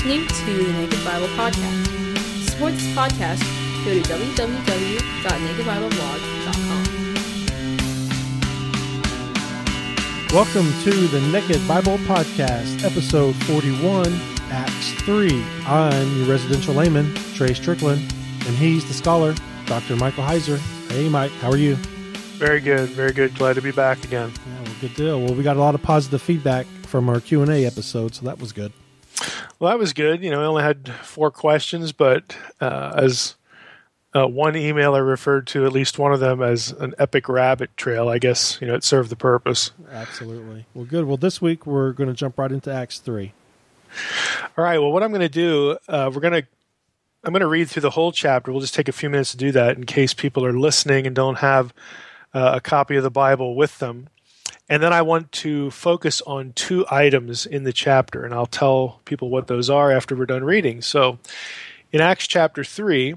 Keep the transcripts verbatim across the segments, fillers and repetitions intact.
listening to the Naked Bible Podcast. To support this podcast, go to w w w dot naked bible blog dot com. Welcome to the Naked Bible Podcast, episode forty-one, Acts three. I'm your residential layman, Trey Strickland, and he's the scholar, Doctor Michael Heiser. Hey, Mike, how are you? Very good, very good. Glad to be back again. Yeah, well, good deal. Well, we got a lot of positive feedback from our Q and A episode, so that was good. Well, that was good. You know, we only had four questions, but uh, as uh, one emailer referred to at least one of them as an epic rabbit trail, I guess, you know, it served the purpose. Absolutely. Well, good. Well, this week we're going to jump right into Acts three. All right. Well, what I'm going to do, uh, we're going to, I'm going to read through the whole chapter. We'll just take a few minutes to do that in case people are listening and don't have uh, a copy of the Bible with them. And then I want to focus on two items in the chapter, and I'll tell people what those are after we're done reading. So in Acts chapter three,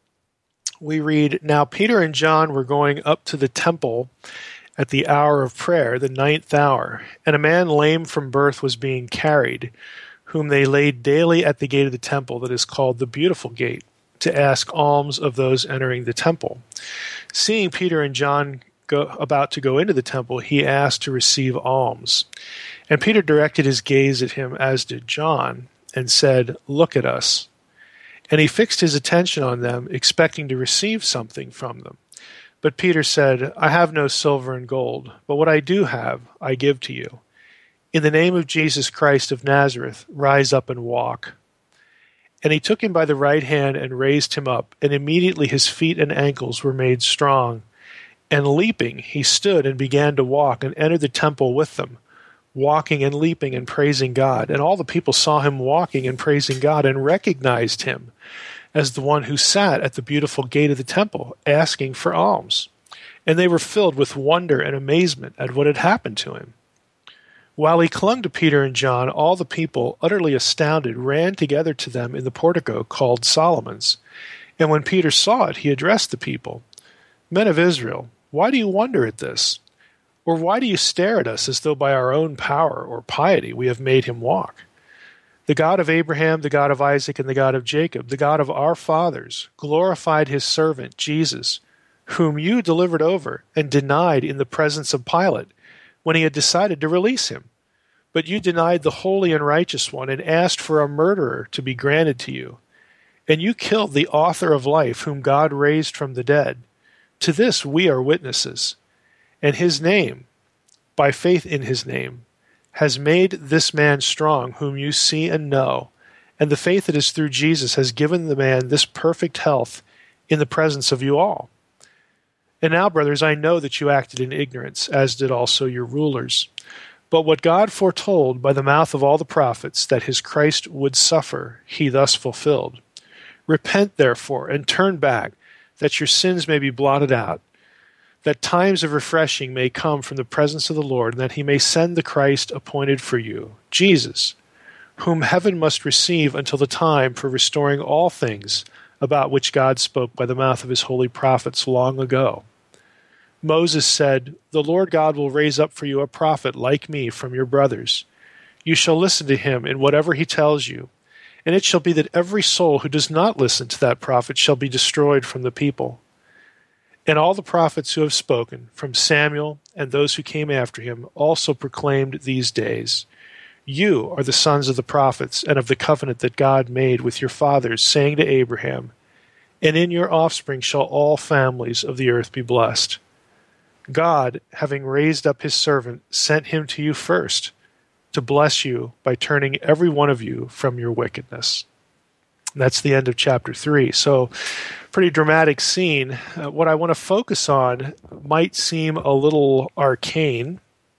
we read, "Now Peter and John were going up to the temple at the hour of prayer, the ninth hour, and a man lame from birth was being carried, whom they laid daily at the gate of the temple that is called the Beautiful Gate, to ask alms of those entering the temple. Seeing Peter and John Go, about to go into the temple, he asked to receive alms. And Peter directed his gaze at him, as did John, and said, 'Look at us.' And he fixed his attention on them, expecting to receive something from them. But Peter said, 'I have no silver and gold, but what I do have I give to you. In the name of Jesus Christ of Nazareth, rise up and walk.' And he took him by the right hand and raised him up, and immediately his feet and ankles were made strong. And leaping, he stood and began to walk, and entered the temple with them, walking and leaping and praising God. And all the people saw him walking and praising God, and recognized him as the one who sat at the beautiful gate of the temple, asking for alms. And they were filled with wonder and amazement at what had happened to him. While he clung to Peter and John, all the people, utterly astounded, ran together to them in the portico called Solomon's. And when Peter saw it, he addressed the people, 'Men of Israel, why do you wonder at this? Or why do you stare at us as though by our own power or piety we have made him walk? The God of Abraham, the God of Isaac, and the God of Jacob, the God of our fathers, glorified his servant Jesus, whom you delivered over and denied in the presence of Pilate when he had decided to release him. But you denied the holy and righteous one and asked for a murderer to be granted to you. And you killed the author of life, whom God raised from the dead. To this we are witnesses. And his name, by faith in his name, has made this man strong, whom you see and know. And the faith that is through Jesus has given the man this perfect health in the presence of you all. And now, brothers, I know that you acted in ignorance, as did also your rulers. But what God foretold by the mouth of all the prophets, that his Christ would suffer, he thus fulfilled. Repent, therefore, and turn back, that your sins may be blotted out, that times of refreshing may come from the presence of the Lord, and that he may send the Christ appointed for you, Jesus, whom heaven must receive until the time for restoring all things, about which God spoke by the mouth of his holy prophets long ago. Moses said, 'The Lord God will raise up for you a prophet like me from your brothers. You shall listen to him in whatever he tells you. And it shall be that every soul who does not listen to that prophet shall be destroyed from the people.' And all the prophets who have spoken, from Samuel and those who came after him, also proclaimed these days. You are the sons of the prophets and of the covenant that God made with your fathers, saying to Abraham, 'And in your offspring shall all families of the earth be blessed.' God, having raised up his servant, sent him to you first, to bless you by turning every one of you from your wickedness." And that's the end of chapter three. So, pretty dramatic scene. Uh, what I want to focus on might seem a little arcane,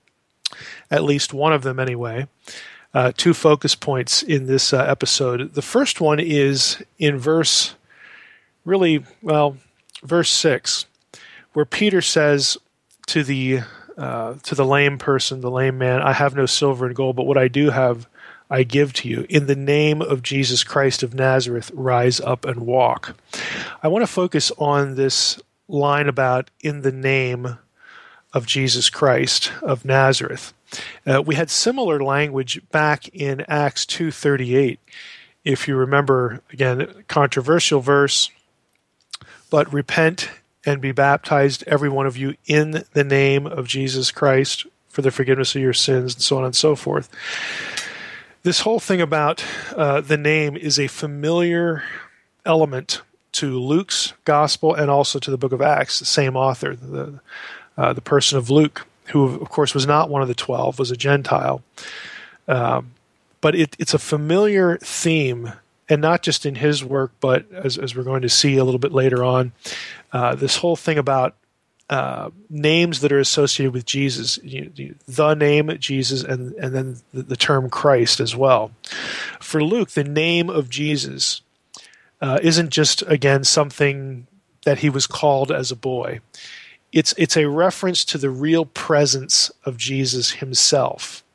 at least one of them anyway. Uh, two focus points in this uh, episode. The first one is in verse, really, well, verse six, where Peter says to the Uh, to the lame person, the lame man, "I have no silver and gold, but what I do have I give to you. In the name of Jesus Christ of Nazareth, rise up and walk." I want to focus on this line about "in the name of Jesus Christ of Nazareth." Uh, we had similar language back in Acts two thirty-eight, if you remember, again, controversial verse, but repent and be baptized, every one of you, in the name of Jesus Christ for the forgiveness of your sins, and so on and so forth. This whole thing about uh, the name is a familiar element to Luke's gospel and also to the book of Acts, the same author, the, uh, the person of Luke, who, of course, was not one of the twelve, was a Gentile. Um, but it, it's a familiar theme, and not just in his work, but as, as we're going to see a little bit later on, uh, this whole thing about uh, names that are associated with Jesus, you, you, the name Jesus, and, and then the, the term Christ as well. For Luke, the name of Jesus uh, isn't just, again, something that he was called as a boy. It's, it's a reference to the real presence of Jesus himself.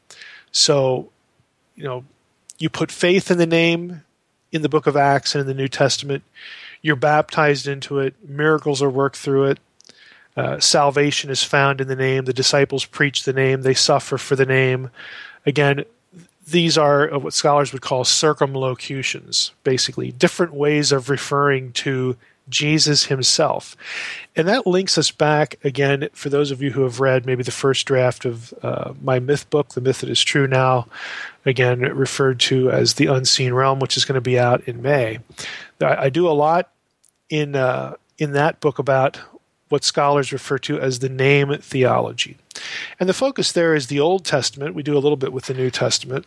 So, you know, you put faith in the name in the book of Acts and in the New Testament. You're baptized into it. Miracles are worked through it. Uh, salvation is found in the name. The disciples preach the name. They suffer for the name. Again, these are what scholars would call circumlocutions, basically, different ways of referring to Jesus himself. And that links us back, again, for those of you who have read maybe the first draft of uh, my myth book, The Myth That Is True Now, again, referred to as The Unseen Realm, which is going to be out in May. I, I do a lot in uh, in that book about what scholars refer to as the name theology. And the focus there is the Old Testament. We do a little bit with the New Testament.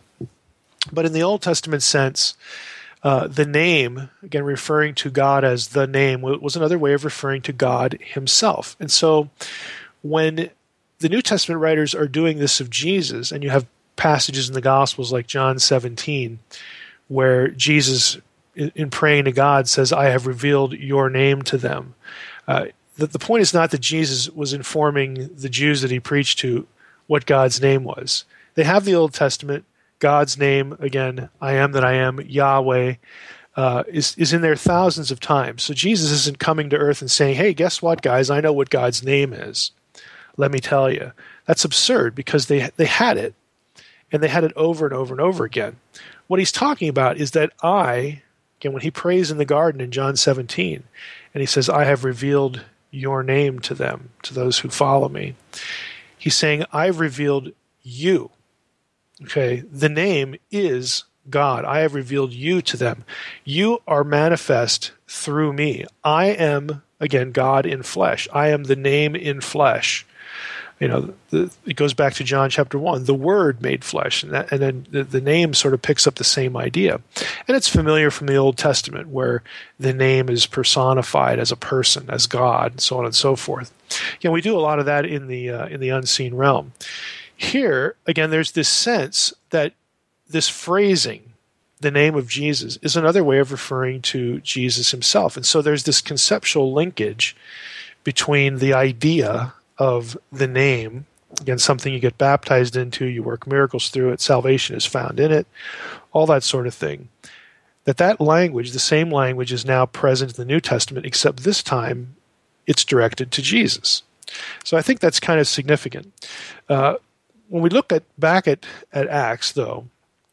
But in the Old Testament sense, Uh, the name, again, referring to God as the name, was another way of referring to God himself. And so when the New Testament writers are doing this of Jesus, and you have passages in the Gospels like John seventeen, where Jesus, in praying to God, says, I have revealed your name to them. Uh, the, the point is not that Jesus was informing the Jews that he preached to what God's name was. They have the Old Testament. God's name, again, I am that I am, Yahweh, uh, is, is in there thousands of times. So Jesus isn't coming to earth and saying, hey, guess what, guys? I know what God's name is. Let me tell you. That's absurd because they they had it, and they had it over and over and over again. What he's talking about is that I, again, when he prays in the garden in John seventeen, and he says, I have revealed your name to them, to those who follow me. He's saying, I've revealed you. Okay, the name is God. I have revealed you to them. You are manifest through me. I am, again, God in flesh. I am the name in flesh. You know, the, it goes back to John chapter one, the Word made flesh, and, that, and then the, the name sort of picks up the same idea. And it's familiar from the Old Testament, where the name is personified as a person, as God, so on and so forth. Again, we do a lot of that in the uh, in the unseen realm. Here, again, there's this sense that this phrasing, the name of Jesus, is another way of referring to Jesus himself. And so there's this conceptual linkage between the idea of the name, again, something you get baptized into, you work miracles through it, salvation is found in it, all that sort of thing. That that language, the same language, is now present in the New Testament, except this time it's directed to Jesus. So I think that's kind of significant. Uh, When we look at back at, at Acts, though,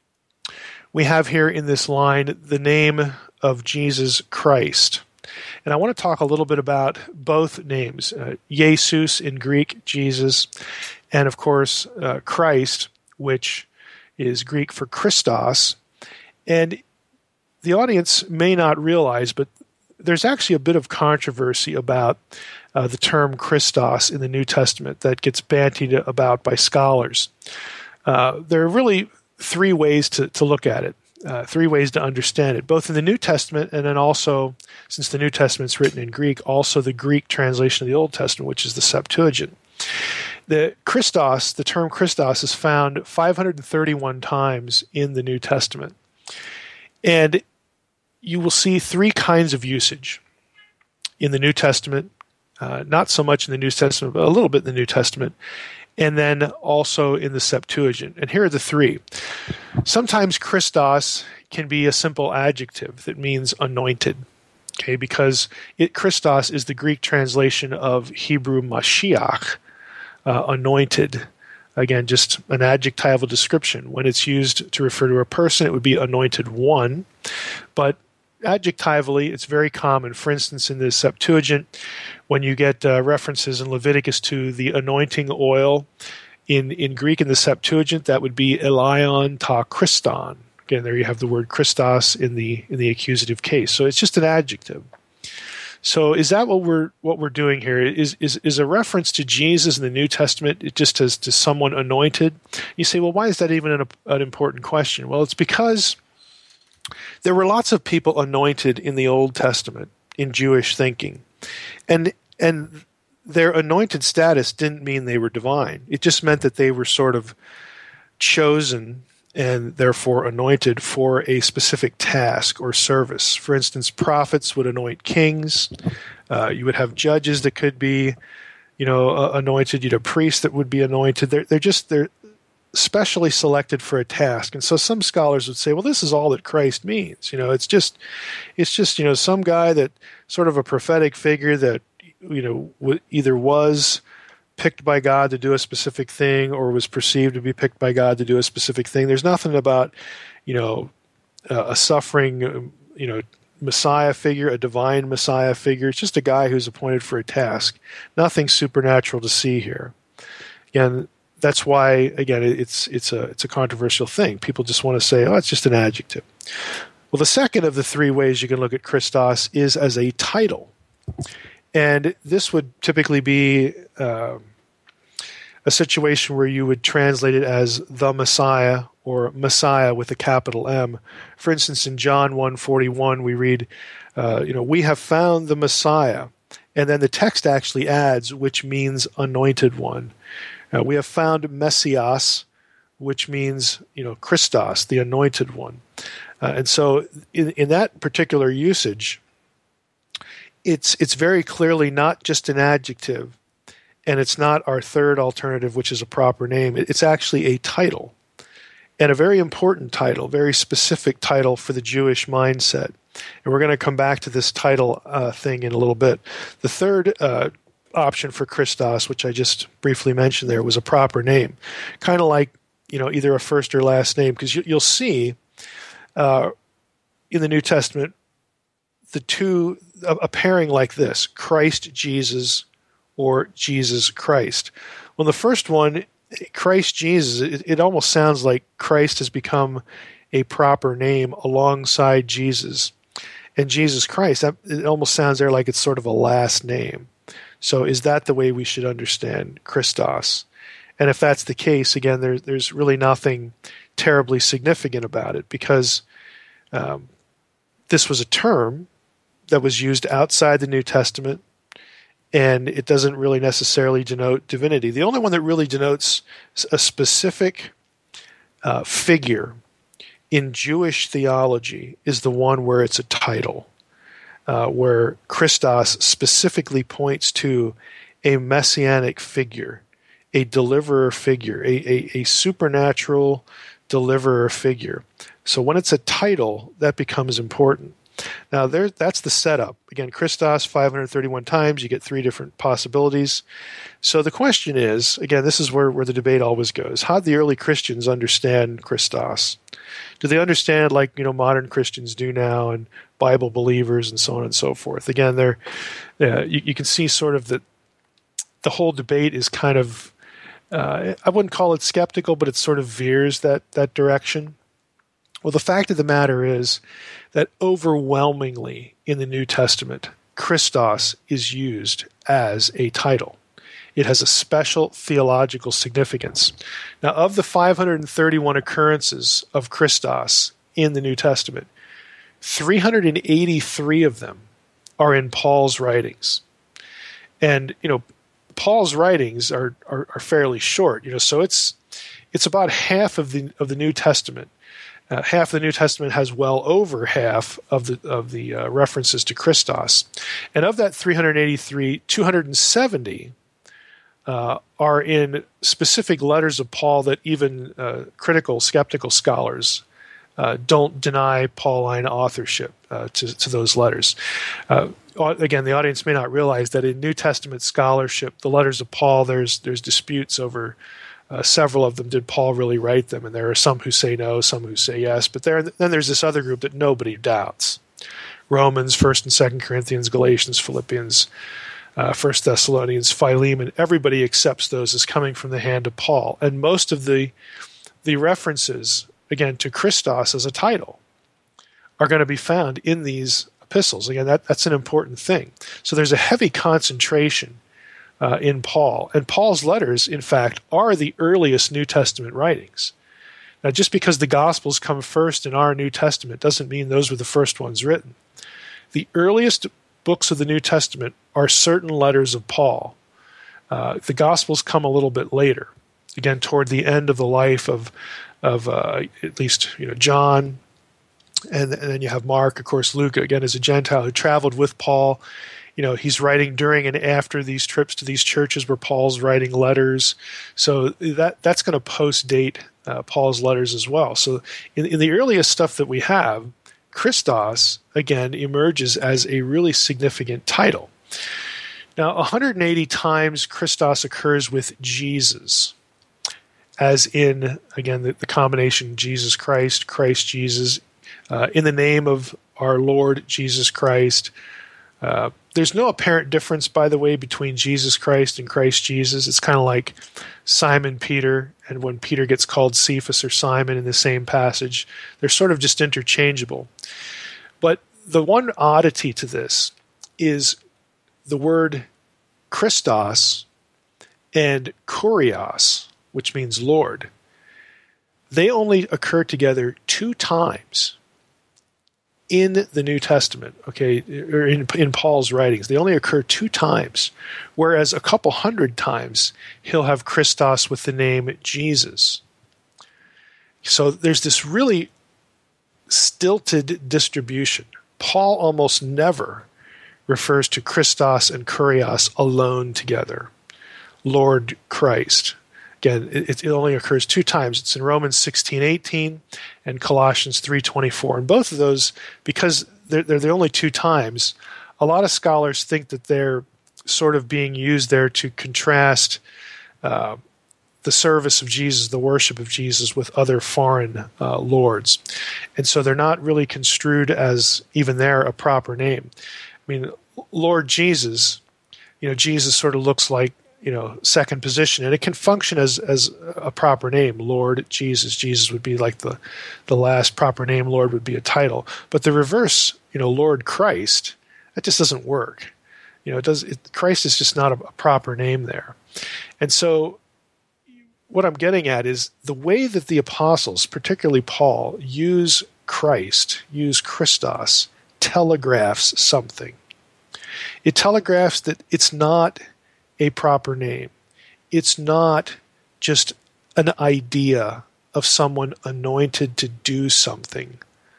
we have here in this line the name of Jesus Christ. And I want to talk a little bit about both names, uh, Jesus in Greek, Jesus, and of course uh, Christ, which is Greek for Christos. And the audience may not realize, but there's actually a bit of controversy about Uh, the term Christos in the New Testament that gets bantied about by scholars. Uh, there are really three ways to, to look at it, uh, three ways to understand it, both in the New Testament and then also, since the New Testament's written in Greek, also the Greek translation of the Old Testament, which is the Septuagint. The Christos, the term Christos, is found five hundred thirty-one times in the New Testament. And you will see three kinds of usage in the New Testament. Uh, not so much in the New Testament, but a little bit in the New Testament, and then also in the Septuagint. And here are the three. Sometimes Christos can be a simple adjective that means anointed, okay, because it, Christos is the Greek translation of Hebrew Mashiach, uh, anointed. Again, just an adjectival description. When it's used to refer to a person, it would be anointed one. But adjectively, it's very common. For instance, in the Septuagint, when you get uh, references in Leviticus to the anointing oil, in, in Greek in the Septuagint, that would be Elion ta Christon. Again, there you have the word Christos in the in the accusative case. So it's just an adjective. So is that what we're what we're doing here? Is is is a reference to Jesus in the New Testament it just as to someone anointed? You say, well, why is that even an, an important question? Well, it's because there were lots of people anointed in the Old Testament in Jewish thinking, and and their anointed status didn't mean they were divine. It just meant that they were sort of chosen and therefore anointed for a specific task or service. For instance, prophets would anoint kings. Uh, you would have judges that could be, you know, uh, anointed. You'd have priests that would be anointed. They're they're just they're specially selected for a task. And so some scholars would say, well, this is all that Christ means. You know, it's just it's just you know some guy that sort of a prophetic figure that you know w- either was picked by God to do a specific thing or was perceived to be picked by God to do a specific thing. There's nothing about, you know, uh, a suffering, you know, Messiah figure, a divine Messiah figure. It's just a guy who's appointed for a task. Nothing supernatural to see here. Again, that's why, again, it's it's a it's a controversial thing. People just want to say, oh, it's just an adjective. Well, the second of the three ways you can look at Christos is as a title. And this would typically be uh, a situation where you would translate it as the Messiah or Messiah with a capital M. For instance, in John one forty-one, we read, uh, you know, we have found the Messiah. And then the text actually adds, which means anointed one. Uh, we have found Messias, which means, you know, Christos, the anointed one. Uh, and so in, in that particular usage, It's it's very clearly not just an adjective, and it's not our third alternative, which is a proper name. It's actually a title, and a very important title, very specific title for the Jewish mindset. And we're going to come back to this title uh, thing in a little bit. The third uh, option for Christos, which I just briefly mentioned there, was a proper name, kind of like you know either a first or last name, because you, you'll see uh, in the New Testament the two. A pairing like this, Christ Jesus or Jesus Christ. Well, the first one, Christ Jesus, it, it almost sounds like Christ has become a proper name alongside Jesus. And Jesus Christ, that, it almost sounds there like it's sort of a last name. So is that the way we should understand Christos? And if that's the case, again, there, there's really nothing terribly significant about it because um, this was a term that was used outside the New Testament, and it doesn't really necessarily denote divinity. The only one that really denotes a specific uh, figure in Jewish theology is the one where it's a title, uh, where Christos specifically points to a messianic figure, a deliverer figure, a, a, a supernatural deliverer figure. So when it's a title, that becomes important. Now, there, that's the setup. Again, Christos, five hundred thirty-one times. You get three different possibilities. So the question is, again, this is where, where the debate always goes. How did the early Christians understand Christos? Do they understand like, you know, modern Christians do now and Bible believers and so on and so forth? Again, they're, uh, you, you can see sort of that the whole debate is kind of, uh, I wouldn't call it skeptical, but it sort of veers that that direction. Well, the fact of the matter is that overwhelmingly in the New Testament, Christos is used as a title. It has a special theological significance. Now, of the five hundred thirty-one occurrences of Christos in the New Testament, three hundred eighty-three of them are in Paul's writings. And, you know, Paul's writings are, are, are fairly short, you know, so it's it's about half of the of the New Testament. Uh, half of the New Testament has well over half of the of the uh, references to Christos, and of that three hundred eighty-three, two hundred seventy uh, are in specific letters of Paul that even uh, critical, skeptical scholars uh, don't deny Pauline authorship uh, to to those letters. Uh, again, the audience may not realize that in New Testament scholarship, the letters of Paul, there's there's disputes over Uh, several of them, did Paul really write them? And there are some who say no, some who say yes. But there, then there's this other group that nobody doubts. Romans, First and Second Corinthians, Galatians, Philippians, uh, First Thessalonians, Philemon. Everybody accepts those as coming from the hand of Paul. And most of the the references, again, to Christos as a title are going to be found in these epistles. Again, that, that's an important thing. So there's a heavy concentration Uh, in Paul. And Paul's letters, in fact, are the earliest New Testament writings. Now, just because the Gospels come first in our New Testament doesn't mean those were the first ones written. The earliest books of the New Testament are certain letters of Paul. Uh, the Gospels come a little bit later, again, toward the end of the life of, of uh, at least you know John, and, and then you have Mark, of course. Luke, again, is a Gentile who traveled with Paul. You know, he's writing during and after these trips to these churches where Paul's writing letters. So that that's going to post-date uh, Paul's letters as well. So in, in the earliest stuff that we have, Christos, again, emerges as a really significant title. Now, one hundred eighty times Christos occurs with Jesus, as in, again, the, the combination Jesus Christ, Christ Jesus, uh, in the name of our Lord Jesus Christ. Uh, there's no apparent difference, by the way, between Jesus Christ and Christ Jesus. It's kind of like Simon Peter, and when Peter gets called Cephas or Simon in the same passage, they're sort of just interchangeable. But the one oddity to this is the word Christos and Kurios, which means Lord. They only occur together two times in the New Testament, okay, or in, in Paul's writings. They only occur two times, whereas a couple hundred times he'll have Christos with the name Jesus. So there's this really stilted distribution. Paul almost never refers to Christos and Kurios alone together. Lord Christ. Again, it, it only occurs two times. It's in Romans sixteen eighteen and Colossians three twenty-four. And both of those, because they're, they're the only two times, a lot of scholars think that they're sort of being used there to contrast uh, the service of Jesus, the worship of Jesus, with other foreign uh, lords. And so they're not really construed as, even there, a proper name. I mean, Lord Jesus, you know, Jesus sort of looks like, you know, second position, and it can function as as a proper name. Lord Jesus. Jesus would be like the the last proper name. Lord would be a title. But the reverse, you know, Lord Christ, that just doesn't work. You know, it does. It, Christ is just not a, a proper name there. And so, what I'm getting at is the way that the apostles, particularly Paul, use Christ, use Christos, telegraphs something. It telegraphs that it's not a proper name. It's not just an idea of someone anointed to do something.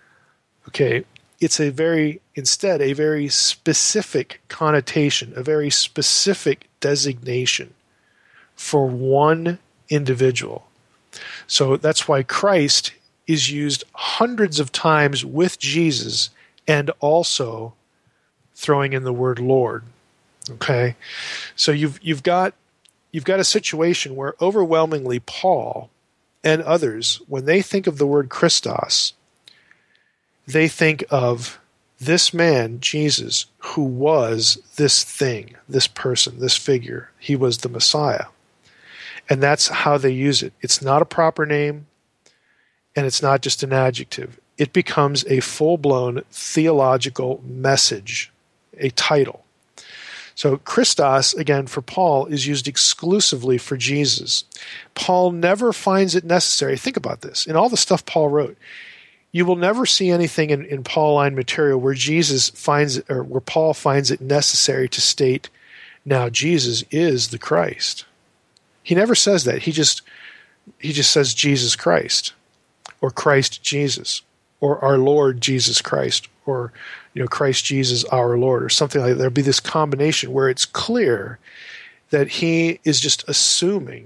Okay, it's a very, instead, a very specific connotation, a very specific designation for one individual. So that's why Christ is used hundreds of times with Jesus, and also throwing in the word Lord. Okay, so you've you've got you've got a situation where overwhelmingly Paul and others, when they think of the word Christos, they think of this man, Jesus, who was this thing, this person, this figure. He was the Messiah. And that's how they use it. It's not a proper name, and it's not just an adjective. It becomes a full-blown theological message, a title. So Christos, again, for Paul, is used exclusively for Jesus. Paul never finds it necessary. Think about this. In all the stuff Paul wrote, you will never see anything in, in Pauline material where Jesus finds it, or where Paul finds it necessary to state, now Jesus is the Christ. He never says that. He just he just says Jesus Christ, or Christ Jesus, or our Lord Jesus Christ, or you know, Christ Jesus our Lord, or something like that. There'll be this combination where it's clear that he is just assuming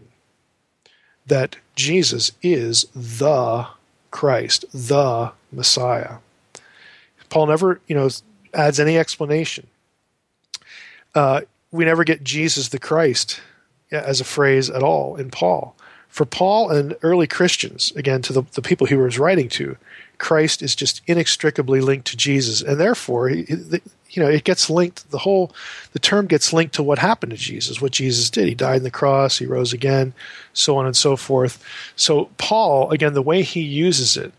that Jesus is the Christ, the Messiah. Paul never, you know, adds any explanation. Uh, we never get Jesus the Christ as a phrase at all in Paul. For Paul and early Christians, again, to the, the people he was writing to, Christ is just inextricably linked to Jesus, and therefore, he, you know, it gets linked. The whole, the term gets linked to what happened to Jesus, what Jesus did. He died on the cross, he rose again, so on and so forth. So Paul, again, the way he uses it,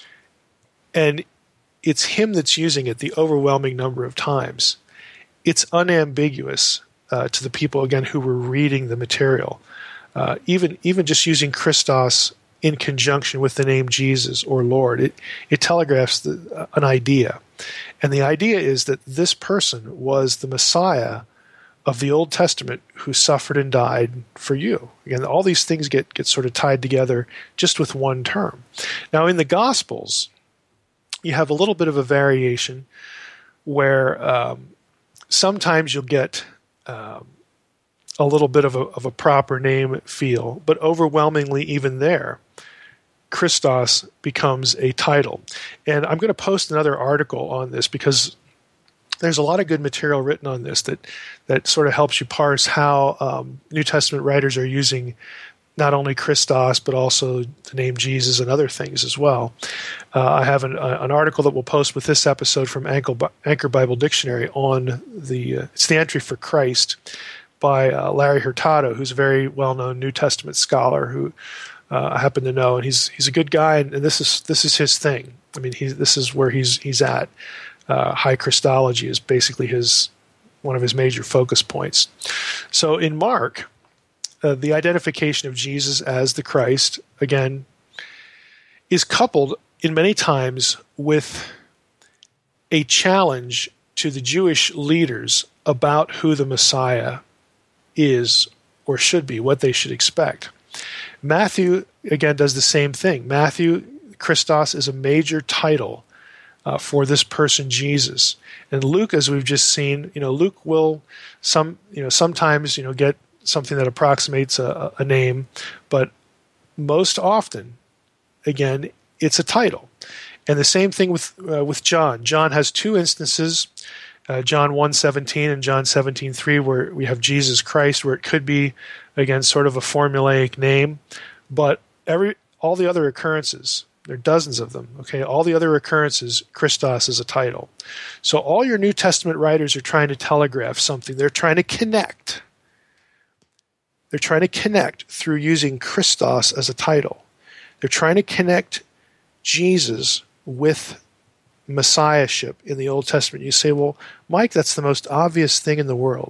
and it's him that's using it the overwhelming number of times. It's unambiguous uh, to the people, again, who were reading the material. Uh, even even just using Christos in conjunction with the name Jesus or Lord, it, it telegraphs the, uh, an idea. And the idea is that this person was the Messiah of the Old Testament who suffered and died for you. Again, all these things get, get sort of tied together just with one term. Now, in the Gospels, you have a little bit of a variation where um, sometimes you'll get um, a little bit of a, of a proper name feel, but overwhelmingly even there, Christos becomes a title. And I'm going to post another article on this because there's a lot of good material written on this that, that sort of helps you parse how um, New Testament writers are using not only Christos, but also the name Jesus and other things as well. Uh, I have an, uh, an article that we'll post with this episode from Anchor Bible Dictionary on the, uh, it's the entry for Christ by uh, Larry Hurtado, who's a very well-known New Testament scholar who uh, I happen to know, and he's he's a good guy, and, and this is this is his thing. I mean, he, this is where he's he's at. Uh, high Christology is basically his one of his major focus points. So in Mark, Uh, the identification of Jesus as the Christ, again, is coupled in many times with a challenge to the Jewish leaders about who the Messiah is or should be, what they should expect. Matthew, again, does the same thing. Matthew, Christos is a major title uh, for this person, Jesus. And Luke, as we've just seen, you know, Luke will some, you know, sometimes, you know, get something that approximates a, a name, but most often, again, it's a title. And the same thing with uh, with John. John has two instances, uh, John one seventeen and John seventeen three, where we have Jesus Christ, where it could be, again, sort of a formulaic name, but every all the other occurrences, there are dozens of them, okay, all the other occurrences, Christos is a title. So all your New Testament writers are trying to telegraph something. They're trying to connect. They're trying to connect through using Christos as a title. They're trying to connect Jesus with messiahship in the Old Testament. You say, well, Mike, that's the most obvious thing in the world.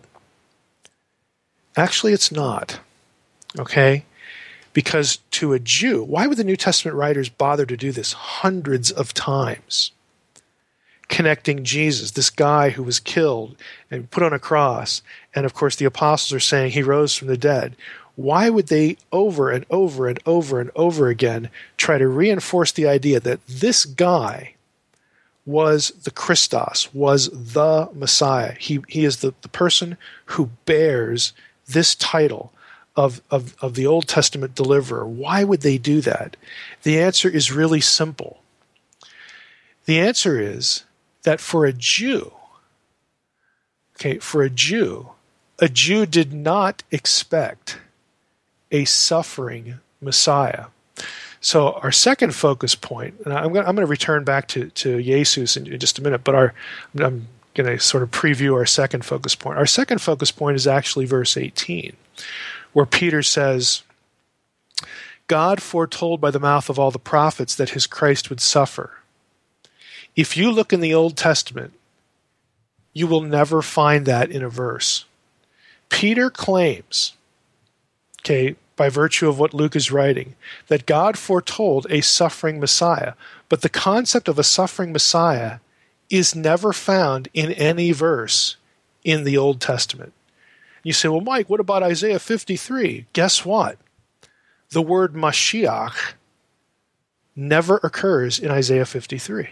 Actually, it's not, okay? Because to a Jew, why would the New Testament writers bother to do this hundreds of times? Connecting Jesus, this guy who was killed and put on a cross, and of course the apostles are saying he rose from the dead. Why would they over and over and over and over again try to reinforce the idea that this guy was the Christos, was the Messiah? He he is the, the person who bears this title of, of, of the Old Testament deliverer. Why would they do that? The answer is really simple. The answer is that for a Jew, okay, for a Jew, a Jew did not expect a suffering Messiah. So our second focus point, and I'm going, I'm going to return back to, to Jesus in, in just a minute, but our, I'm going to sort of preview our second focus point. Our second focus point is actually verse eighteen, where Peter says, God foretold by the mouth of all the prophets that his Christ would suffer. If you look in the Old Testament, you will never find that in a verse. Peter claims, okay, by virtue of what Luke is writing, that God foretold a suffering Messiah, but the concept of a suffering Messiah is never found in any verse in the Old Testament. You say, well, Mike, what about Isaiah fifty-three? Guess what? The word Mashiach never occurs in Isaiah fifty-three.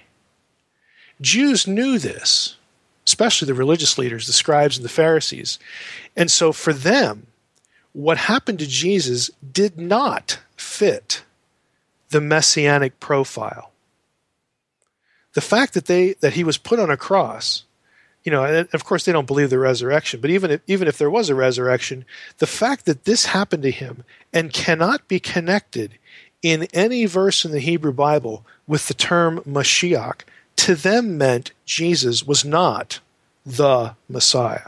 Jews knew this, especially the religious leaders, the scribes and the Pharisees. And so for them, what happened to Jesus did not fit the messianic profile. The fact that they that he was put on a cross You know, and of course they don't believe the resurrection, but even if, even if there was a resurrection, the fact that this happened to him and cannot be connected in any verse in the Hebrew Bible with the term Mashiach, to them meant Jesus was not the Messiah.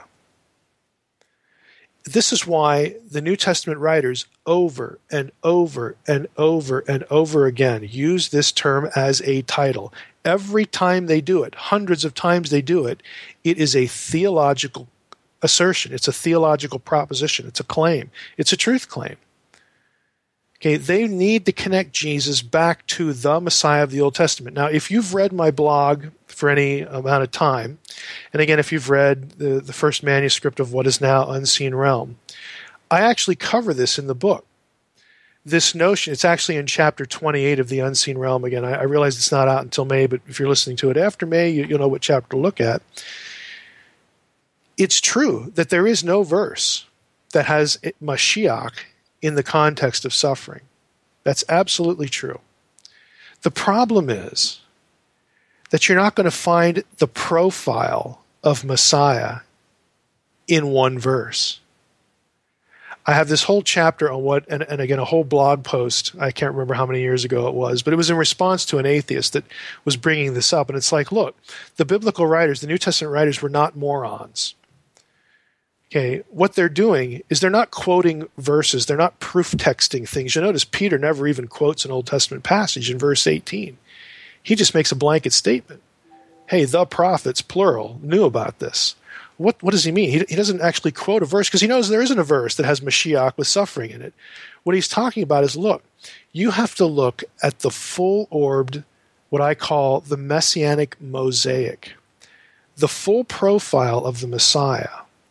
This is why the New Testament writers over and over and over and over again use this term as a title. Every time they do it, hundreds of times they do it, it is a theological assertion. It's a theological proposition. It's a claim. It's a truth claim. Okay, they need to connect Jesus back to the Messiah of the Old Testament. Now, if you've read my blog for any amount of time, and again, if you've read the, the first manuscript of what is now Unseen Realm, I actually cover this in the book. This notion, it's actually in chapter twenty-eight of the Unseen Realm. Again, I, I realize it's not out until May, but if you're listening to it after May, you, you'll know what chapter to look at. It's true that there is no verse that has Mashiach in the context of suffering. That's absolutely true. The problem is that you're not going to find the profile of Messiah in one verse. I have this whole chapter on what, and, and again, a whole blog post, I can't remember how many years ago it was, but it was in response to an atheist that was bringing this up. And it's like, look, the biblical writers, the New Testament writers were not morons. Okay, what they're doing is they're not quoting verses. They're not proof texting things. You'll notice Peter never even quotes an Old Testament passage in verse eighteen. He just makes a blanket statement. Hey, the prophets, plural, knew about this. What what does he mean? He, he doesn't actually quote a verse because he knows there isn't a verse that has Mashiach with suffering in it. What he's talking about is, look, you have to look at the full-orbed, what I call the messianic mosaic. The full profile of the Messiah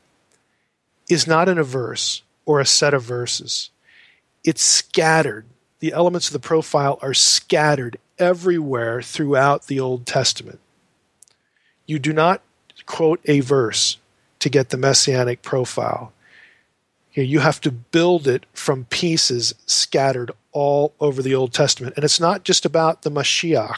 is not in a verse or a set of verses. It's scattered. The elements of the profile are scattered everywhere throughout the Old Testament. You do not quote a verse to get the messianic profile. Okay, you have to build it from pieces scattered all over the Old Testament. And it's not just about the Mashiach.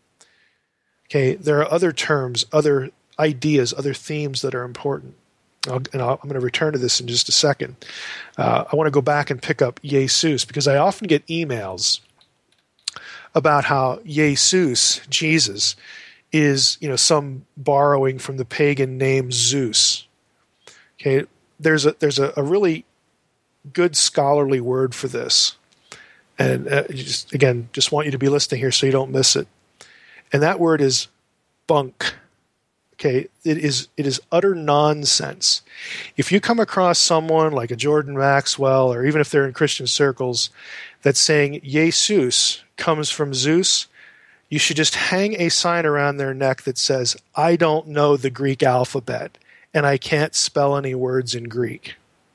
Okay, there are other terms, other ideas, other themes that are important. I'll, and I'll, I'm going to return to this in just a second. Uh, I want to go back and pick up Jesus because I often get emails about how Jesus, Jesus, is, you know, some borrowing from the pagan name Zeus. Okay, there's a there's a, a really good scholarly word for this, and uh, just again, just want you to be listening here so you don't miss it. And that word is bunk. Okay, it is it is utter nonsense. If you come across someone like a Jordan Maxwell, or even if they're in Christian circles, that's saying Jesus comes from Zeus, you should just hang a sign around their neck that says, I don't know the Greek alphabet, and I can't spell any words in Greek.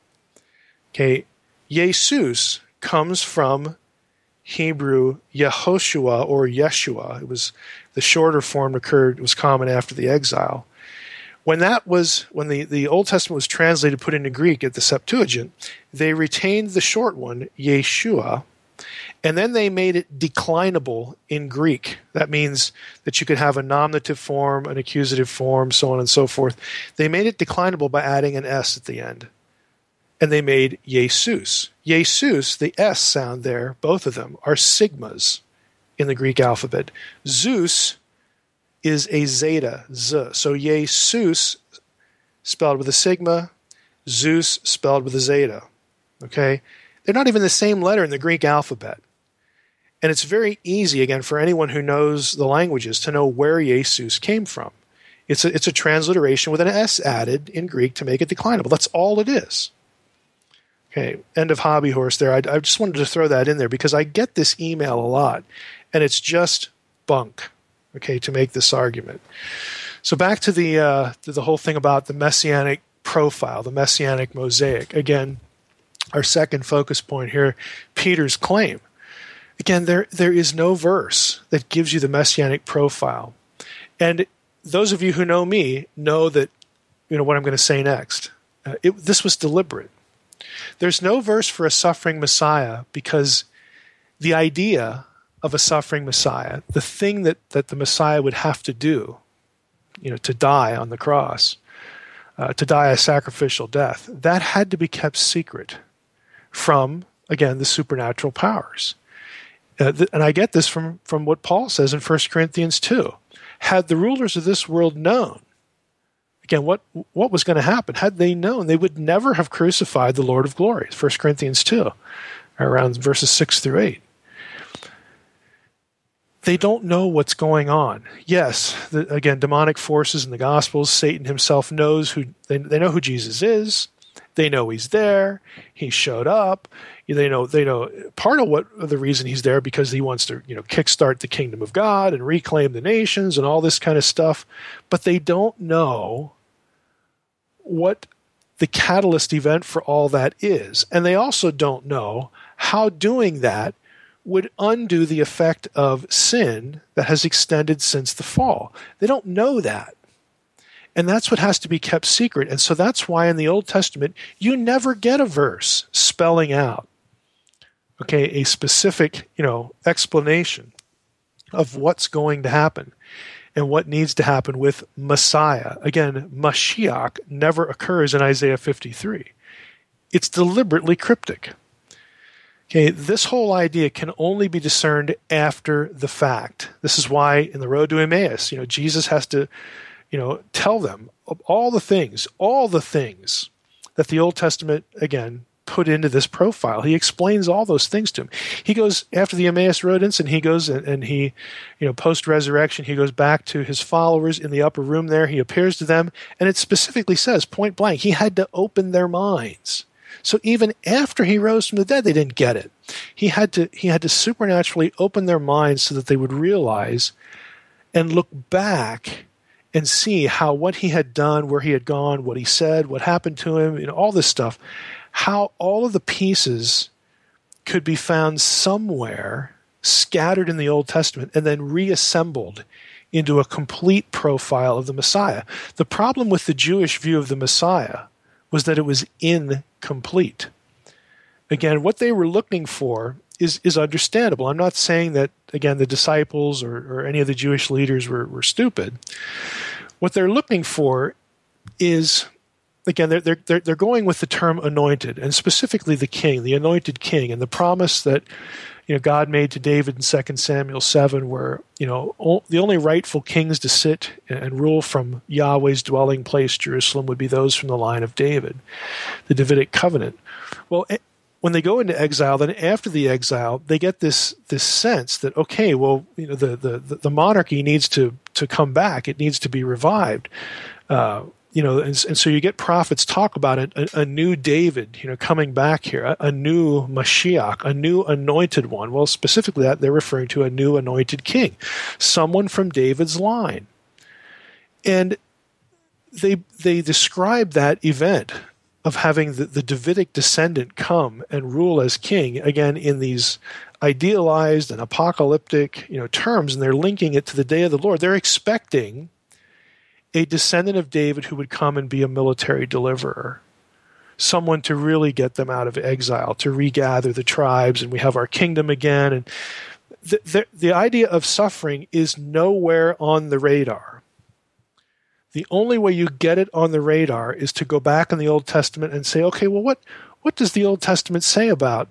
Okay, Jesus comes from Hebrew Yehoshua or Yeshua. It was the shorter form occurred, was common after the exile. When that was, when the, the Old Testament was translated, put into Greek at the Septuagint, they retained the short one, Yeshua, and then they made it declinable in Greek. That means that you could have a nominative form, an accusative form, so on and so forth. They made it declinable by adding an S at the end. And they made Jesus. Jesus, the S sound there, both of them, are sigmas in the Greek alphabet. Zeus is a zeta, z. So Jesus spelled with a sigma, Zeus spelled with a zeta. Okay? They're not even the same letter in the Greek alphabet. And it's very easy, again, for anyone who knows the languages to know where Jesus came from. It's a, it's a transliteration with an S added in Greek to make it declinable. That's all it is. Okay, end of hobby horse there. I, I just wanted to throw that in there because I get this email a lot, and it's just bunk, okay, to make this argument. So back to the uh, to the whole thing about the messianic profile, the messianic mosaic. Again, our second focus point here, Peter's claim. Again, there there is no verse that gives you the messianic profile. And those of you who know me know that, you know, what I'm going to say next. Uh, it, this was deliberate. There's no verse for a suffering Messiah because the idea of a suffering Messiah, the thing that, that the Messiah would have to do, you know, to die on the cross, uh, to die a sacrificial death. That had to be kept secret from, again, the supernatural powers. Uh, th- and I get this from, from what Paul says in First Corinthians two. Had the rulers of this world known, again, what what was going to happen? Had they known, they would never have crucified the Lord of glory. First Corinthians two, around verses six through eight. They don't know what's going on. Yes, the, again, demonic forces in the Gospels, Satan himself knows who, they, they know who Jesus is. They know he's there. He showed up. They know they know part of what the reason he's there because he wants to, you know, kickstart the kingdom of God and reclaim the nations and all this kind of stuff. But they don't know what the catalyst event for all that is. And they also don't know how doing that would undo the effect of sin that has extended since the fall. They don't know that. And that's what has to be kept secret. And so that's why in the Old Testament, you never get a verse spelling out, okay, a specific, you know, explanation of what's going to happen and what needs to happen with Messiah. Again, Mashiach never occurs in Isaiah fifty-three. It's deliberately cryptic. Okay, this whole idea can only be discerned after the fact. This is why in the road to Emmaus, you know, Jesus has to, you know, tell them of all the things, all the things that the Old Testament, again, put into this profile. He explains all those things to him. He goes, after the Emmaus Road incident, he goes and, and he, you know, post-resurrection, he goes back to his followers in the upper room there. He appears to them, and it specifically says, point blank, he had to open their minds. So even after he rose from the dead, they didn't get it. He had to, he had to supernaturally open their minds so that they would realize and look back and see how what he had done, where he had gone, what he said, what happened to him, you know, all this stuff, how all of the pieces could be found somewhere scattered in the Old Testament and then reassembled into a complete profile of the Messiah. The problem with the Jewish view of the Messiah was that it was incomplete. Again, what they were looking for is, is understandable. I'm not saying that, again, the disciples or, or any of the Jewish leaders were, were stupid. What they're looking for is, again, they're, they're, they're going with the term anointed, and specifically the king, the anointed king, and the promise that, you know, God made to David in Second Samuel seven, where, you know, o- the only rightful kings to sit and rule from Yahweh's dwelling place, Jerusalem, would be those from the line of David, the Davidic covenant. Well, when they go into exile, then after the exile, they get this this sense that, okay, well, you know, the the, the monarchy needs to to come back. It needs to be revived. Uh, You know, and, and so you get prophets talk about a, a, a new David, you know, coming back here, a, a new Mashiach, a new anointed one. Well, specifically that they're referring to a new anointed king, someone from David's line. And they they describe that event of having the, the Davidic descendant come and rule as king, again, in these idealized and apocalyptic, you know, terms, and they're linking it to the day of the Lord. They're expecting a descendant of David who would come and be a military deliverer, someone to really get them out of exile, to regather the tribes, and we have our kingdom again. And the, the, the idea of suffering is nowhere on the radar. The only way you get it on the radar is to go back in the Old Testament and say, okay, well, what, what does the Old Testament say about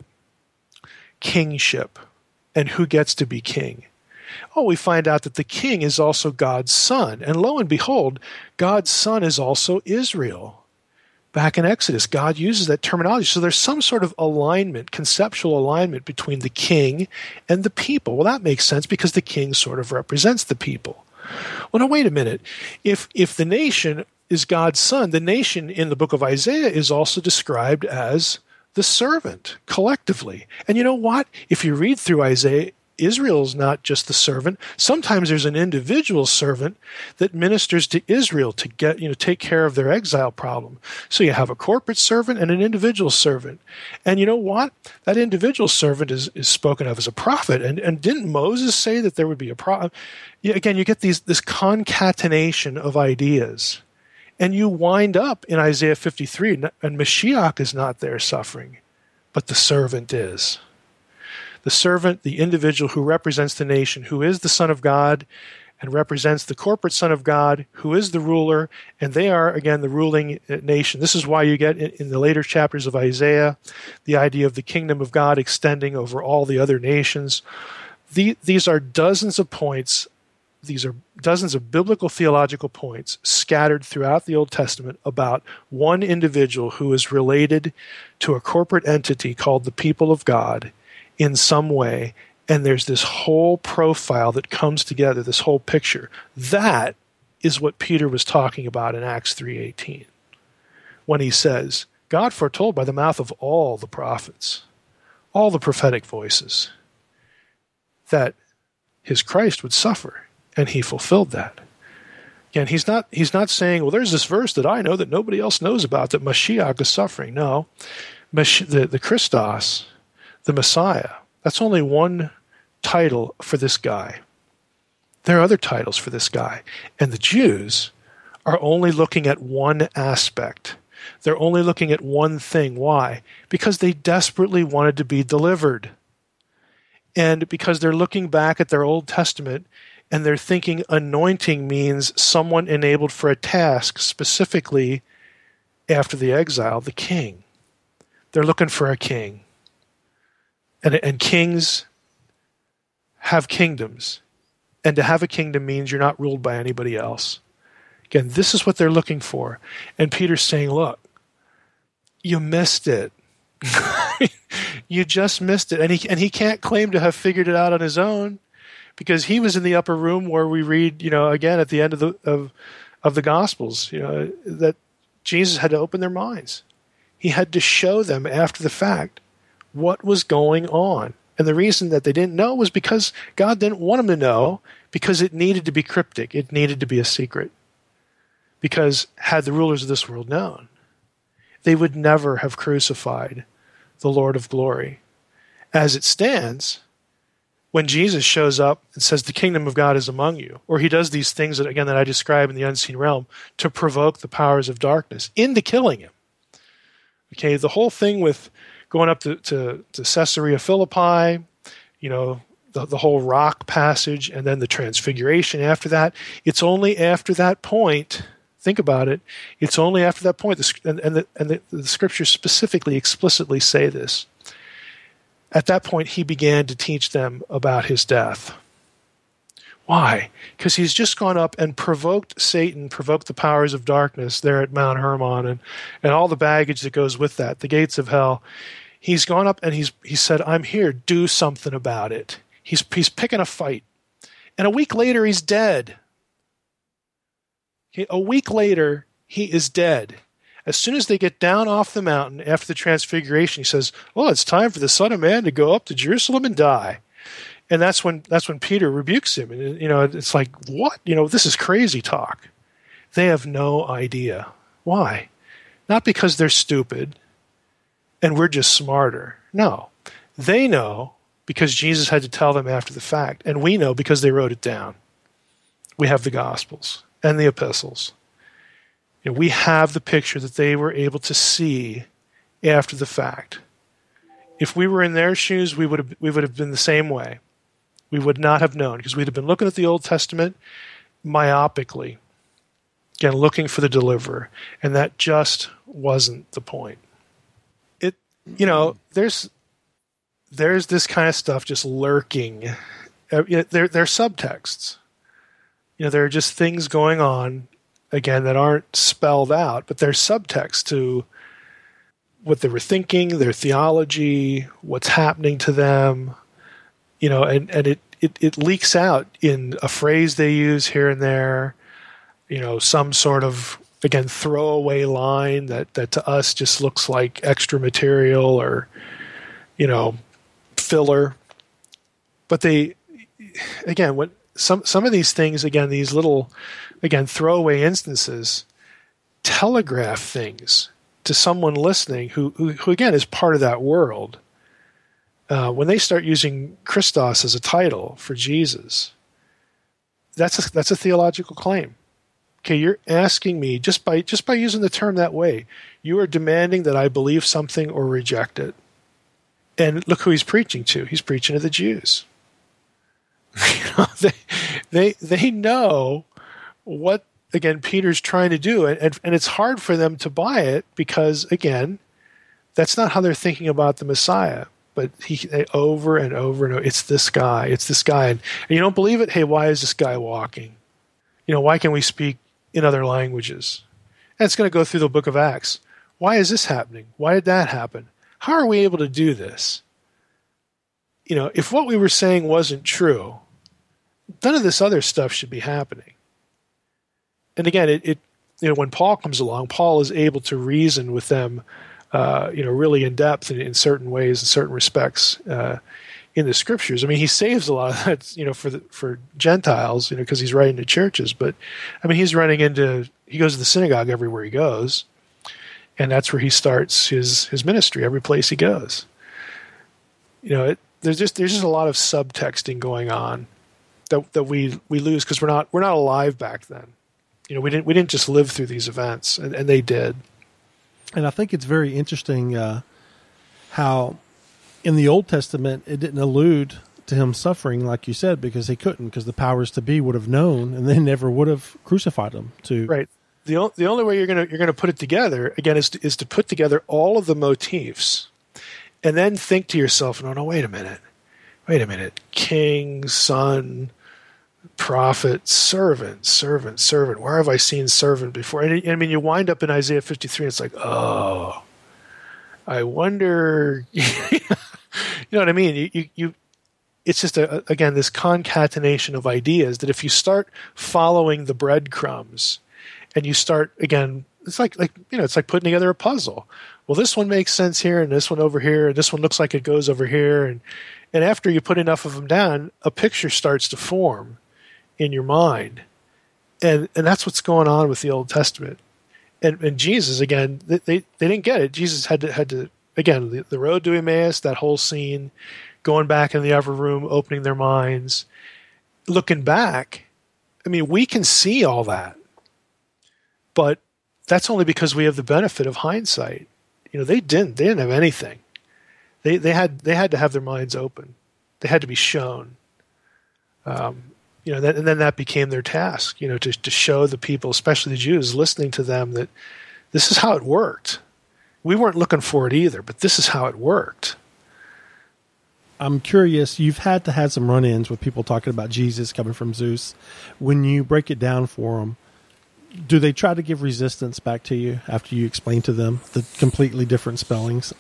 kingship and who gets to be king? Oh, we find out that the king is also God's son. And lo and behold, God's son is also Israel. Back in Exodus, God uses that terminology. So there's some sort of alignment, conceptual alignment between the king and the people. Well, that makes sense because the king sort of represents the people. Well, now, wait a minute. If, if the nation is God's son, the nation in the book of Isaiah is also described as the servant collectively. And you know what? If you read through Isaiah, Israel's not just the servant. Sometimes there's an individual servant that ministers to Israel to get, you know, take care of their exile problem. So you have a corporate servant and an individual servant. And you know what? That individual servant is, is spoken of as a prophet. And, and didn't Moses say that there would be a prophet? Again, you get these this concatenation of ideas. And you wind up in Isaiah fifty-three, and Mashiach is not there suffering, but the servant is. The servant, the individual who represents the nation, who is the Son of God, and represents the corporate Son of God, who is the ruler, and they are, again, the ruling nation. This is why you get in the later chapters of Isaiah the idea of the kingdom of God extending over all the other nations. The, these are dozens of points, these are dozens of biblical theological points scattered throughout the Old Testament about one individual who is related to a corporate entity called the people of God in some way. And there's this whole profile that comes together, this whole picture. That is what Peter was talking about in Acts three eighteen, when he says, God foretold by the mouth of all the prophets, all the prophetic voices, that his Christ would suffer, and he fulfilled that. Again, he's not, he's not saying, well, there's this verse that I know that nobody else knows about, that Mashiach is suffering. No, the, the Christos, the Messiah, that's only one title for this guy. There are other titles for this guy. And the Jews are only looking at one aspect. They're only looking at one thing. Why? Because they desperately wanted to be delivered. And because they're looking back at their Old Testament and they're thinking anointing means someone enabled for a task, specifically after the exile, the king. They're looking for a king. And, and kings have kingdoms. And to have a kingdom means you're not ruled by anybody else. Again, this is what they're looking for. And Peter's saying, look, you missed it. You just missed it. And he, and he can't claim to have figured it out on his own, because he was in the upper room where we read, you know, again at the end of the of, of the Gospels, you know, that Jesus had to open their minds. He had to show them after the fact what was going on. And the reason that they didn't know was because God didn't want them to know, because it needed to be cryptic. It needed to be a secret. Because had the rulers of this world known, they would never have crucified the Lord of glory. As it stands, when Jesus shows up and says the kingdom of God is among you, or he does these things that, again, that I describe in the unseen realm to provoke the powers of darkness into killing him. Okay, the whole thing with going up to, to, to Caesarea Philippi, you know, the, the whole rock passage, and then the transfiguration after that, it's only after that point, think about it, it's only after that point, the, and, and, the, and the, the scriptures specifically, explicitly say this. At that point, he began to teach them about his death. Why? Because he's just gone up and provoked Satan, provoked the powers of darkness there at Mount Hermon, and, and all the baggage that goes with that, the gates of hell. He's gone up and he's he said, I'm here, do something about it. He's, he's picking a fight. And a week later, he's dead. Okay, a week later, he is dead. As soon as they get down off the mountain after the transfiguration, he says, well, it's time for the Son of Man to go up to Jerusalem and die. And that's when that's when Peter rebukes him. And, you know, it's like, what? You know, this is crazy talk. They have no idea. Why? Not because they're stupid and we're just smarter. No. They know because Jesus had to tell them after the fact. And we know because they wrote it down. We have the Gospels and the epistles. You know, we have the picture that they were able to see after the fact. If we were in their shoes, we would have we would have been the same way. We would not have known, because we'd have been looking at the Old Testament myopically, again, looking for the deliverer, and that just wasn't the point. It, you know, there's there's this kind of stuff just lurking. Uh, you know, there there are subtexts. You know, there are just things going on, again, that aren't spelled out, but there's subtext to what they were thinking, their theology, what's happening to them, you know, and, and it, it, it leaks out in a phrase they use here and there, you know, some sort of, again, throwaway line that, that to us just looks like extra material or, you know, filler. But they, again, what some, some of these things, again, these little, again, throwaway instances, telegraph things to someone listening who, who, who again, is part of that world. Uh, when they start using Christos as a title for Jesus, that's a, that's a theological claim. Okay, you're asking me, just by just by using the term that way, you are demanding that I believe something or reject it. And look who he's preaching to. He's preaching to the Jews. You know, they, they, they know what, again, Peter's trying to do. And, and, and it's hard for them to buy it because, again, that's not how they're thinking about the Messiah. But he they, over and over and over, it's this guy, it's this guy. And, and you don't believe it? Hey, why is this guy walking? You know, why can we speak in other languages? And it's going to go through the book of Acts. Why is this happening? Why did that happen? How are we able to do this? You know, if what we were saying wasn't true, none of this other stuff should be happening. And again, it, it you know, when Paul comes along, Paul is able to reason with them, uh, you know, really in depth in, in certain ways, in certain respects, uh, in the scriptures. I mean, he saves a lot of that, you know, for the, for Gentiles, you know, because he's writing to churches. But I mean, he's running into, he goes to the synagogue everywhere he goes, and that's where he starts his his ministry. Every place he goes, you know, it, there's just there's just a lot of subtexting going on that that we we lose because we're not we're not alive back then. You know, we didn't we didn't just live through these events, and, and they did. And I think it's very interesting uh, how in the Old Testament it didn't allude to him suffering, like you said, because he couldn't, because the powers to be would have known, and they never would have crucified him. To right. The o- the only way you're gonna you're gonna put it together again is to, is to put together all of the motifs, and then think to yourself, no, no, wait a minute, wait a minute, king, son, prophet, servant, servant, servant. Where have I seen servant before? And I mean, you wind up in Isaiah fifty-three. It's like, oh, I wonder. You know what I mean? You, you, you it's just a, again this concatenation of ideas that if you start following the breadcrumbs, and you start again, it's like like you know, it's like putting together a puzzle. Well, this one makes sense here, and this one over here, and this one looks like it goes over here, and and after you put enough of them down, a picture starts to form in your mind, and and that's what's going on with the Old Testament. And and Jesus again, they they, they didn't get it. Jesus had to had to again the, the road to Emmaus, that whole scene, going back in the upper room, opening their minds, looking back. I mean, we can see all that, but that's only because we have the benefit of hindsight. You know, they didn't. They didn't have anything. They they had they had to have their minds open. They had to be shown. Um, you know, that, and then that became their task. You know, to to show the people, especially the Jews, listening to them, that this is how it worked. We weren't looking for it either, but this is how it worked. I'm curious. You've had to have some run-ins with people talking about Jesus coming from Zeus. When you break it down for them, do they try to give resistance back to you after you explain to them the completely different spellings?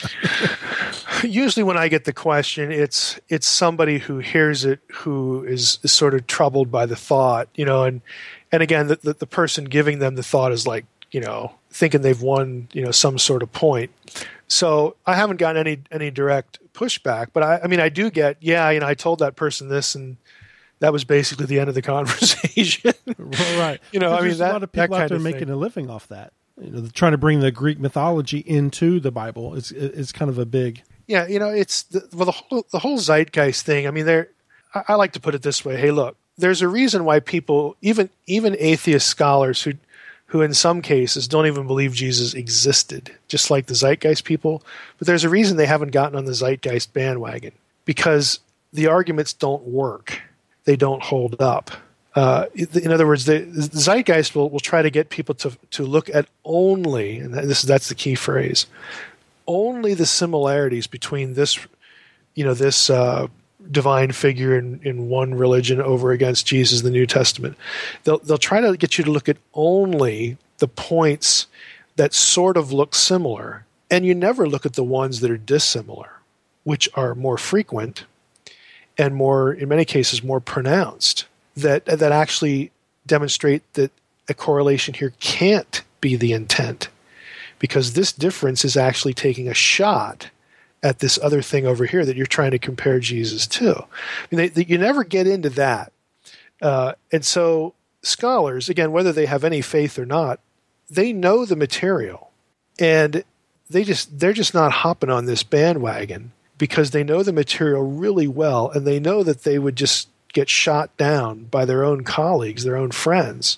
Usually when I get the question, it's it's somebody who hears it who is, is sort of troubled by the thought, you know, and and again, the, the, the person giving them the thought is like, you know, thinking they've won, you know, some sort of point. So I haven't gotten any any direct pushback, but I, I mean, I do get, yeah, you know, I told that person this, and that was basically the end of the conversation. Right. You know, I mean, there's that, a lot of people out there making a living off that. You know, trying to bring the Greek mythology into the Bible is is kind of a big. Yeah, you know, it's the, well the whole the whole zeitgeist thing. I mean, there. I, I like to put it this way. Hey, look, there's a reason why people, even even atheist scholars who, who in some cases don't even believe Jesus existed, just like the zeitgeist people. But there's a reason they haven't gotten on the zeitgeist bandwagon, because the arguments don't work. They don't hold up. Uh, in other words, the, the zeitgeist will, will try to get people to to look at only, and this that's the key phrase, only the similarities between this, you know, this uh, divine figure in, in one religion over against Jesus in the New Testament. They'll they'll try to get you to look at only the points that sort of look similar, and you never look at the ones that are dissimilar, which are more frequent and more, in many cases, more pronounced, that that actually demonstrate that a correlation here can't be the intent, because this difference is actually taking a shot at this other thing over here that you're trying to compare Jesus to. I mean, they, they, you never get into that. Uh, and so scholars, again, whether they have any faith or not, they know the material, and they just they're just not hopping on this bandwagon, because they know the material really well, and they know that they would just get shot down by their own colleagues, their own friends,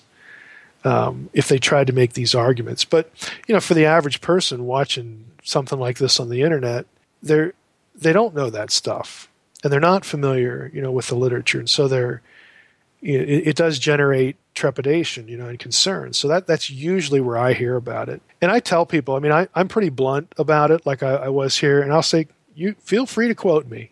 um, if they tried to make these arguments. But, you know, for the average person watching something like this on the internet, they're, they don't know that stuff. and they're not familiar, you know, with the literature, and so they're it, it does generate trepidation, you know, and concern. So that that's usually where I hear about it. And I tell people, I mean, I, I'm pretty blunt about it, like I, I was here, and I'll say, you feel free to quote me.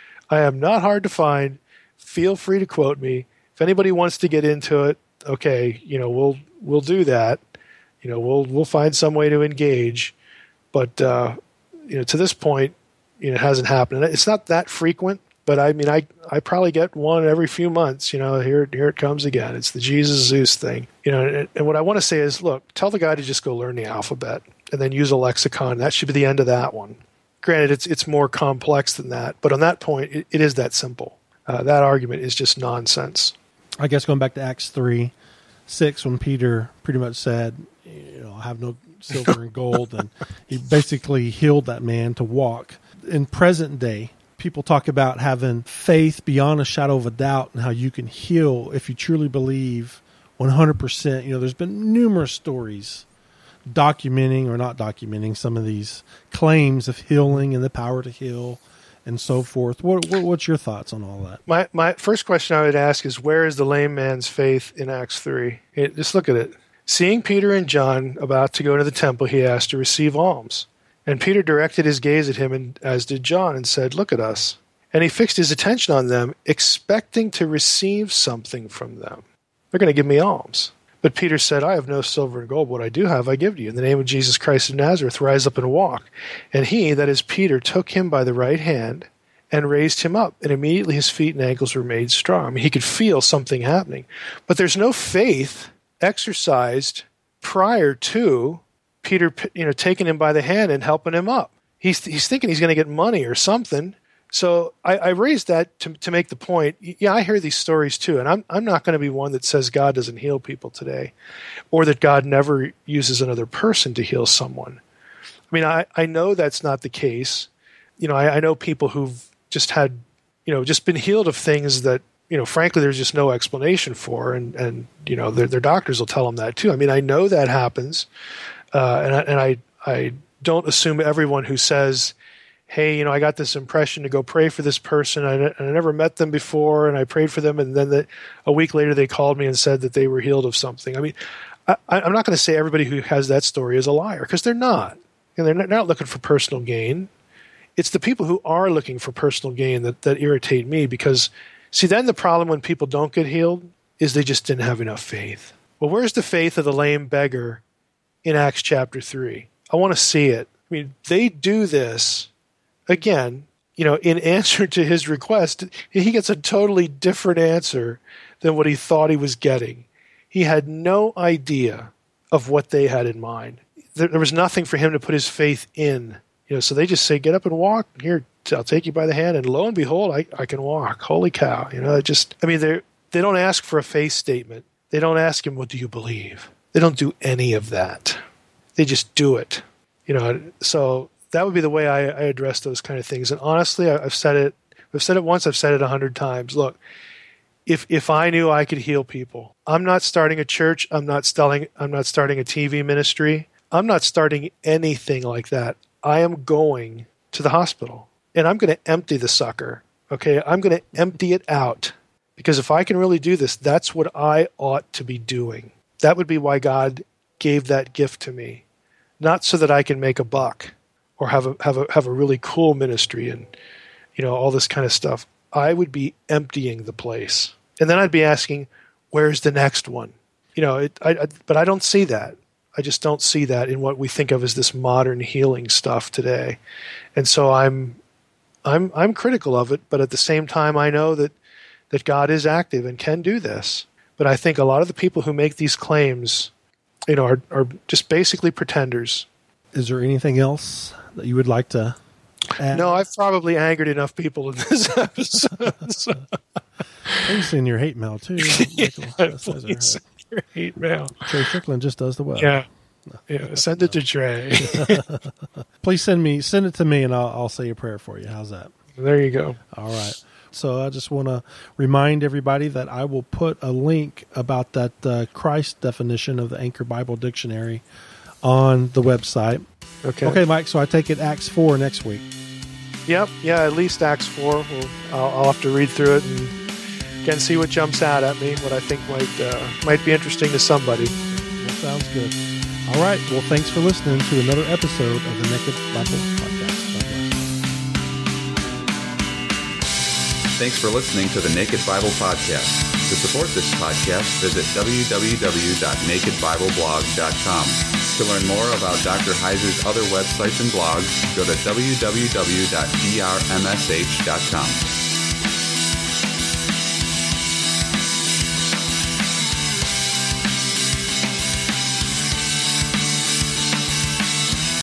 I am not hard to find. Feel free to quote me. If anybody wants to get into it, okay, you know, we'll we'll do that. You know, we'll we'll find some way to engage. But uh, you know, to this point, you know, it hasn't happened. And it's not that frequent. But I mean, I, I probably get one every few months, you know, here here it comes again. It's the Jesus Zeus thing. You know, and, and what I want to say is, look, tell the guy to just go learn the alphabet and then use a lexicon. That should be the end of that one. Granted, it's it's more complex than that. But on that point, it, it is that simple. Uh, that argument is just nonsense. I guess going back to Acts three, six, when Peter pretty much said, you know, I have no silver and gold, and he basically healed that man to walk. In present day, people talk about having faith beyond a shadow of a doubt and how you can heal if you truly believe one hundred percent. You know, there's been numerous stories documenting or not documenting some of these claims of healing and the power to heal and so forth. What, what what's your thoughts on all that? My my first question I would ask is, where is the lame man's faith in Acts three? It, just look at it. Seeing Peter and John about to go to the temple, he asked to receive alms. And Peter directed his gaze at him, and as did John, and said, look at us. And he fixed his attention on them, expecting to receive something from them. They're going to give me alms. But Peter said, I have no silver and gold. What I do have, I give to you. In the name of Jesus Christ of Nazareth, rise up and walk. And he, that is Peter, took him by the right hand and raised him up. And immediately his feet and ankles were made strong. I mean, he could feel something happening. But there's no faith exercised prior to Peter, you know, taking him by the hand and helping him up. He's he's thinking he's going to get money or something. So I, I raised that to to make the point. Yeah, I hear these stories too, and I'm I'm not going to be one that says God doesn't heal people today, or that God never uses another person to heal someone. I mean, I, I know that's not the case. You know, I, I know people who've just had, you know, just been healed of things that, you know, frankly, there's just no explanation for, and and you know, their their doctors will tell them that too. I mean, I know that happens. Uh, and I, and I I don't assume everyone who says, hey, you know, I got this impression to go pray for this person, I, I never met them before, and I prayed for them, and then the, a week later they called me and said that they were healed of something. I mean, I, I'm not going to say everybody who has that story is a liar, because they're not. And they're not, they're not looking for personal gain. It's the people who are looking for personal gain that, that irritate me, because, see, then the problem when people don't get healed is they just didn't have enough faith. Well, where's the faith of the lame beggar in Acts chapter three? I want to see it. I mean, they do this, again, you know, in answer to his request. He gets a totally different answer than what he thought he was getting. He had no idea of what they had in mind. There, there was nothing for him to put his faith in. You know, so they just say, get up and walk. Here, I'll take you by the hand. And lo and behold, I, I can walk. Holy cow. You know, it just, I mean, they they don't ask for a faith statement. They don't ask him, what do you believe? They don't do any of that. They just do it. You know, so that would be the way I, I address those kind of things. And honestly, I, I've said it. I've said it once. I've said it a hundred times. Look, if if I knew I could heal people, I'm not starting a church. I'm not starting. I'm not starting a T V ministry. I'm not starting anything like that. I am going to the hospital, and I'm going to empty the sucker. Okay, I'm going to empty it out, because if I can really do this, that's what I ought to be doing. That would be why God gave that gift to me, not so that I can make a buck or have a have a have a really cool ministry and, you know, all this kind of stuff. I would be emptying the place, and then I'd be asking, "Where's the next one?" You know, it, I, I, but I don't see that. I just don't see that in what we think of as this modern healing stuff today, and so I'm I'm I'm critical of it. But at the same time, I know that that God is active and can do this. But I think a lot of the people who make these claims, you know, are, are just basically pretenders. Is there anything else that you would like to add? No, I've probably angered enough people in this episode. So. Please send your hate mail, too. Yeah, please send your hate mail. Trey Strickland just does the web. Yeah. Yeah, send it to Trey. Please send me, send it to me, and I'll, I'll say a prayer for you. How's that? There you go. All right. So I just want to remind everybody that I will put a link about that uh, Christ definition of the Anchor Bible Dictionary on the website. Okay. Okay, Mike, so I take it Acts four next week. Yep, yeah, at least Acts four. We'll, I'll, I'll have to read through it and again see what jumps out at me, what I think might uh, might be interesting to somebody. That sounds good. All right, well, thanks for listening to another episode of the Naked Bible Podcast. God bless. Thanks for listening to the Naked Bible Podcast. To support this podcast, visit w w w dot naked bible blog dot com. To learn more about Doctor Heiser's other websites and blogs, go to w w w dot d r m s h dot com.